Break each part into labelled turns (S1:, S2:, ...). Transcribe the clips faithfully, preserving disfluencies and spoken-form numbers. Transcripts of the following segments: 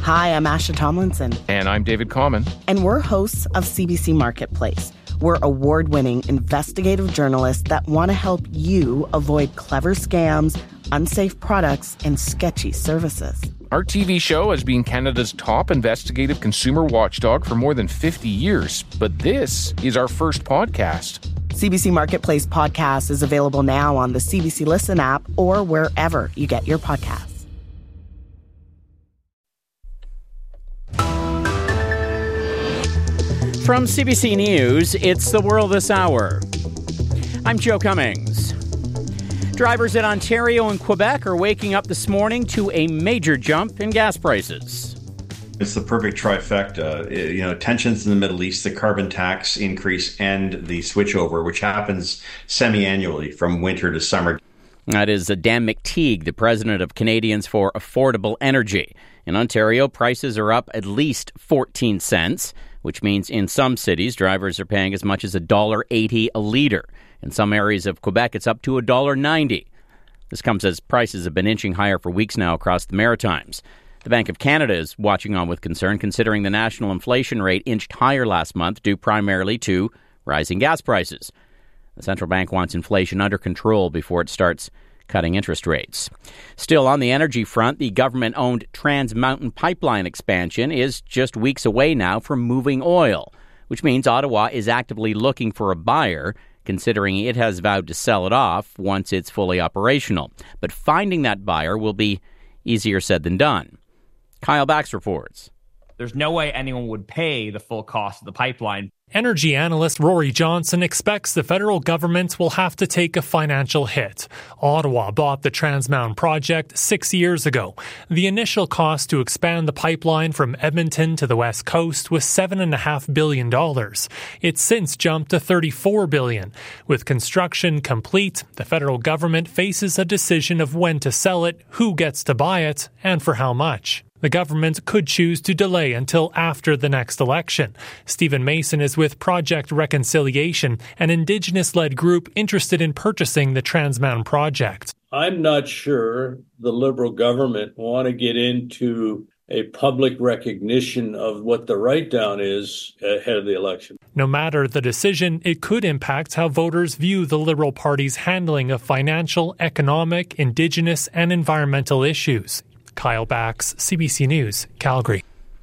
S1: Hi, I'm Asha Tomlinson.
S2: And I'm David Common.
S1: And we're hosts of C B C Marketplace. We're award-winning investigative journalists that want to help you avoid clever scams, unsafe products, and sketchy services.
S2: Our T V show has been Canada's top investigative consumer watchdog for more than fifty years, but this is our first podcast.
S1: C B C Marketplace podcast is available now on the C B C Listen app or wherever you get your podcasts.
S3: From C B C News, it's The World This Hour. I'm Joe Cummings. Drivers in Ontario and Quebec are waking up this morning to a major jump in gas prices.
S4: It's the perfect trifecta. You know, tensions in the Middle East, the carbon tax increase, and the switchover, which happens semi-annually from winter to summer.
S3: That is Dan McTeague, the president of Canadians for Affordable Energy. In Ontario, prices are up at least fourteen cents, which means in some cities, drivers are paying as much as one dollar eighty a litre. In some areas of Quebec, it's up to one dollar ninety. This comes as prices have been inching higher for weeks now across the Maritimes. The Bank of Canada is watching on with concern, considering the national inflation rate inched higher last month due primarily to rising gas prices. The central bank wants inflation under control before it starts cutting interest rates. Still on the energy front, the government-owned Trans Mountain Pipeline expansion is just weeks away now from moving oil, which means Ottawa is actively looking for a buyer, considering it has vowed to sell it off once it's fully operational. But finding that buyer will be easier said than done. Kyle Bax reports.
S5: There's no way anyone would pay the full cost of the pipeline.
S6: Energy analyst Rory Johnson expects the federal government will have to take a financial hit. Ottawa bought the Trans Mountain project six years ago. The initial cost to expand the pipeline from Edmonton to the west coast was seven point five billion dollars. It's since jumped to thirty-four billion dollars. With construction complete, the federal government faces a decision of when to sell it, who gets to buy it, and for how much. The government could choose to delay until after the next election. Stephen Mason is with Project Reconciliation, an Indigenous-led group interested in purchasing the Trans Mountain project.
S7: I'm not sure the Liberal government want to get into a public recognition of what the write-down is ahead of the election.
S6: No matter the decision, it could impact how voters view the Liberal Party's handling of financial, economic, Indigenous, and environmental issues. Kyle Bax, C B C News, Calgary.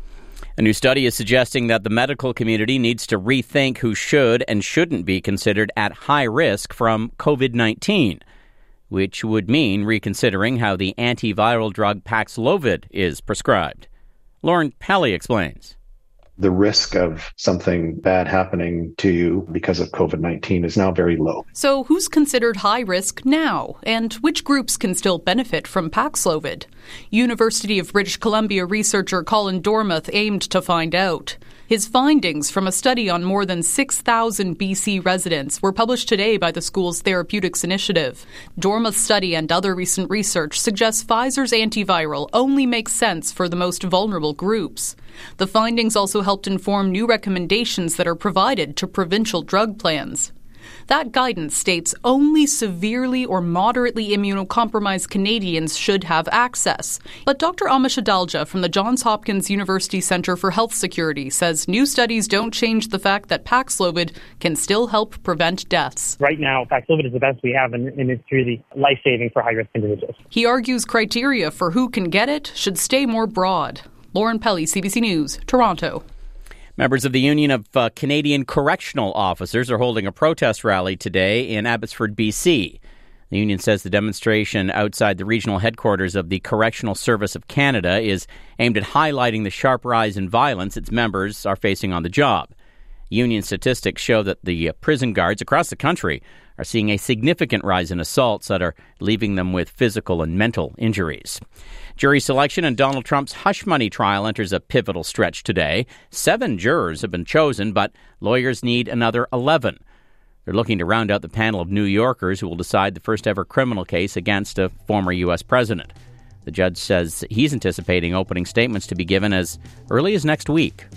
S3: A new study is suggesting that the medical community needs to rethink who should and shouldn't be considered at high risk from covid nineteen, which would mean reconsidering how the antiviral drug Paxlovid is prescribed. Lauren Pelly explains.
S8: The risk of something bad happening to you because of covid nineteen is now very low.
S9: So who's considered high risk now? And which groups can still benefit from Paxlovid? University of British Columbia researcher Colin Dormuth aimed to find out. His findings from a study on more than six thousand B C residents were published today by the school's Therapeutics Initiative. Dormuth's study and other recent research suggests Pfizer's antiviral only makes sense for the most vulnerable groups. The findings also helped inform new recommendations that are provided to provincial drug plans. That guidance states only severely or moderately immunocompromised Canadians should have access. But Doctor Amish Adalja from the Johns Hopkins University Centre for Health Security says new studies don't change the fact that Paxlovid can still help prevent deaths.
S10: Right now, Paxlovid is the best we have, and, and it's really life-saving for high-risk individuals.
S9: He argues criteria for who can get it should stay more broad. Lauren Pelly, C B C News, Toronto.
S3: Members of the Union of uh, Canadian Correctional Officers are holding a protest rally today in Abbotsford, B C. The union says the demonstration outside the regional headquarters of the Correctional Service of Canada is aimed at highlighting the sharp rise in violence its members are facing on the job. Union statistics show that the uh, prison guards across the country are seeing a significant rise in assaults that are leaving them with physical and mental injuries. Jury selection in Donald Trump's hush money trial enters a pivotal stretch today. Seven jurors have been chosen, but lawyers need another eleven. They're looking to round out the panel of New Yorkers who will decide the first ever criminal case against a former U S president. The judge says he's anticipating opening statements to be given as early as next week.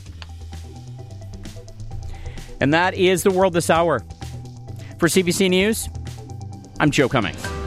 S3: And that is The World This Hour. For C B C News, I'm Joe Cummings.